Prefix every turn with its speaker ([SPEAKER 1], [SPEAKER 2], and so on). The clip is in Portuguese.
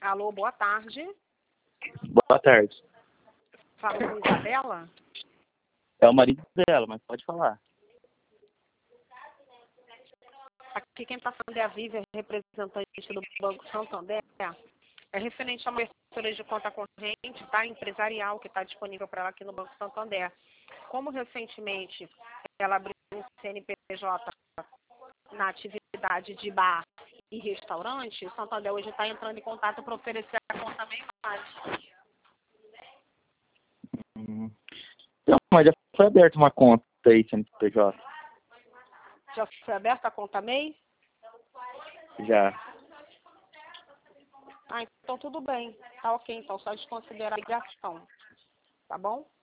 [SPEAKER 1] Alô, boa tarde.
[SPEAKER 2] Boa tarde.
[SPEAKER 1] Fala com Isabela?
[SPEAKER 2] É o marido dela, mas pode falar.
[SPEAKER 1] Aqui quem está falando é a Vivian, representante do Banco Santander. É referente a uma abertura de conta corrente, tá? Empresarial, que está disponível para ela aqui no Banco Santander. Como recentemente ela abriu um CNPJ na atividade de bar e restaurante, o Santander hoje está entrando em contato para oferecer a conta bem mais.
[SPEAKER 2] Então, mas já foi aberta uma conta aí, CNPJ?
[SPEAKER 1] Já foi aberta a conta MEI?
[SPEAKER 2] Já.
[SPEAKER 1] Ah, então tudo bem. Tá ok, então só desconsiderar a ligação. Tá bom?